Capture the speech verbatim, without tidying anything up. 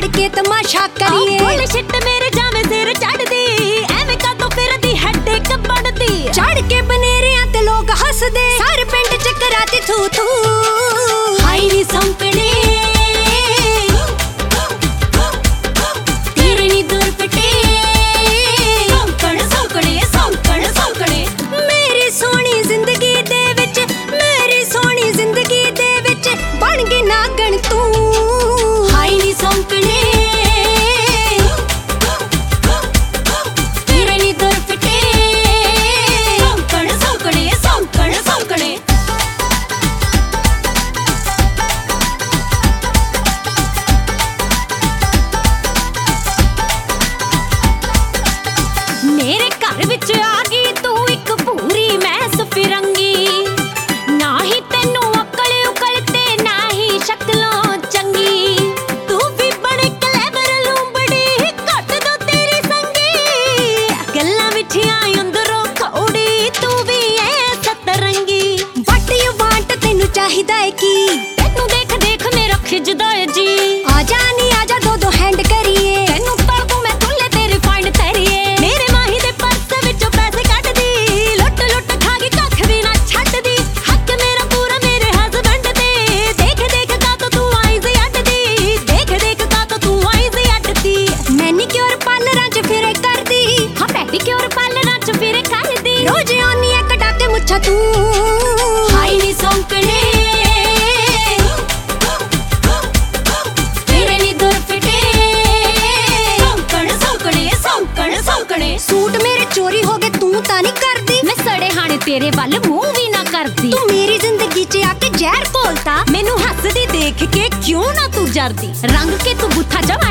के तमाशा करिए। बुलशिट मेरे जावे सिर चढ़दी, एवें कातों फिरदी हेडेक बनदी। चढ़ के बनेरियां ते लोग हसदे, सारे पिंड च कराती थू थू। हाय नी सौंकड़े तेरे नी दूर पटे, सौंकड़ सौंकड़े सौंकड़ सौंकड़े। मेरी सोहनी जिंदगी दे विच, मेरी सोहनी जिंदगी दे विच बन गई नागण तू। हाय नी सौंकड़े तेरे नी दूर पटे, सौंकड़ सौंकड़े सौंकड़ सौंकड़े। मेरे घर विच आ गई तू इक भूरी मैस फिरंगी, ना ही तेनू अकल उकल ते ना ही शक्लों चंगी। तू भी बड़े क्लेवर लूंबड़ी, घट दो तेरी संगी। गल्लां विछियां अंदरों खौड़ी, तू भी ऐ सतरंगी। What you want तेनू चाहिदा है की, तेनू देख देख मेरा खिजदा है जी। आजा नी आजा दो दो हैंड करिए। तेनू तड़ दूं मैं तुल्ले तेरे फाइंड तैरिए। मेरे माही दे पर्स विचों पैसे कट दी, लुट लुट खा गई कख भी ना छट दी। हक मेरा पूरा मेरे हस्बैंड दे, देख देख का तो तू आईज़ अड्डदी, देख देख का तो तू आईज़ अड्डदी। मैनीक्योर पार्लरां च फिरे करदी, हाँ पैडीक्योर पार्लरां च फिरे करदी। रोज आउनी ऐ कटा के मुच्छां तू। हाय नी सौंकड़े तेरे नी दूर फिटे, सौंकड़ सौंकड़े सौंकड़ सौंकड़े। सूट मेरे चोरी हो गए तू तां नहीं करदी, मैं सड़े हाने तेरे वल मुंह भी ना करदी। तू मेरी जिंदगी च आके जहर घोलता। मैनू हसदी देख के क्यों ना तू जरदी, रंग के तू गुत्था जमा